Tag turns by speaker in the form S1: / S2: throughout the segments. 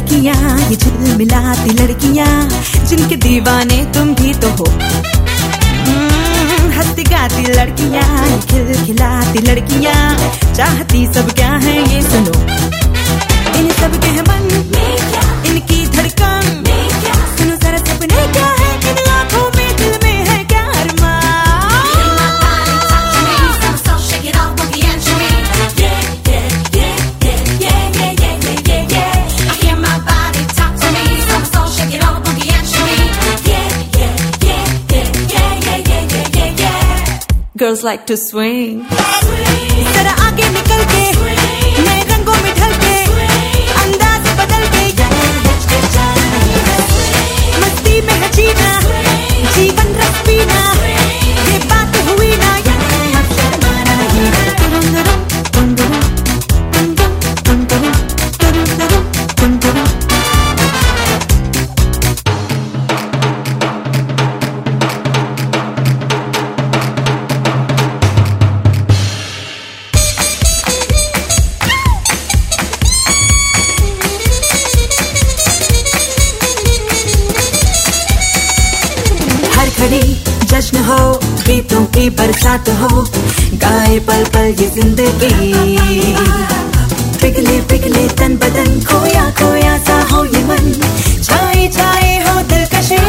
S1: लड़कियां, ये झिलमिलाती लड़कियां, जिनके दीवाने तुम भी तो हो। हंसती गाती लड़कियां, ये खिलखिलाती लड़कियां, चाहती सब क्या है ये सुनो। इन सब के मन, इनकी धड़कन, सुनो जरा सपने क्या है इन आँखों में, दिल में है क्या अरमान। Girls like to swing. जरा आगे निकल के, नए रंगों में ढल के, अंदाज बदल के, मस्ती में है जीना, जीवन रस पीना, ये बात हुई ना, जश्न हो, गीतों की बरसात हो, गाए पल पल ये जिंदगी। पिघले पिघले तन बदन, खोया खोया सा हो ये मन, छाए छाए हो दिलकशी,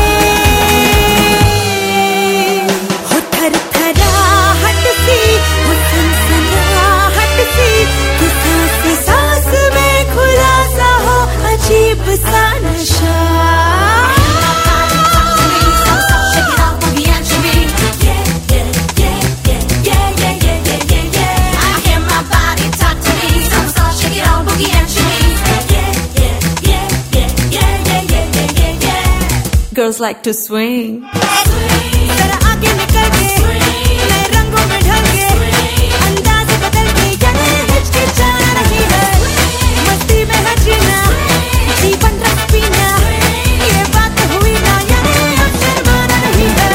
S1: हो थर थराहट सी, हो सनसनाहट सी, कि सांस सांस में खुलासा हो अजीब सा नशा। Girls like to swing. जरा आगे निकल के, नए रंगों में ढल के, अंदाज बदल के, ये हिचकिचा नहीं है, मस्ती में है जीना, जीवन रस पीना, ये बात हुई ना, ये शर्माना नहीं है।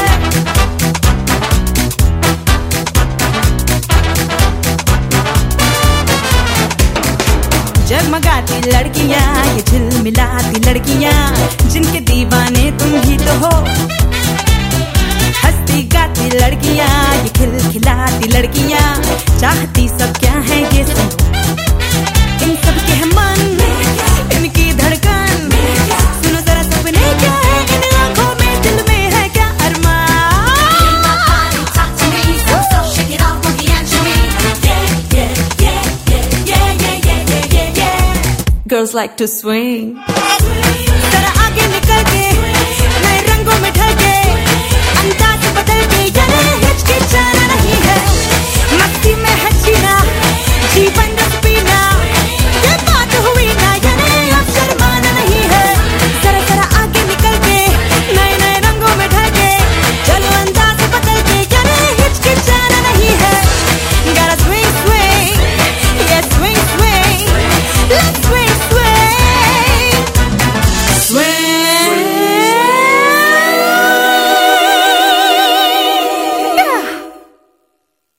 S1: जगमगाती लड़कियां, ये झिलमिलाती लड़कियां, जिनके दीवाने तुम ही तो हो। हंसती गाती लड़कियां, ये खिलखिलाती लड़कियां, चाहती सब क्या है ये सुनो। इन सब के मन, इनकी धड़कन, सुनो जरा सपने क्या है इन आँखों में, दिल में है क्या अरमान। Girls like to swing. जरा आगे निकल के, नए रंगों में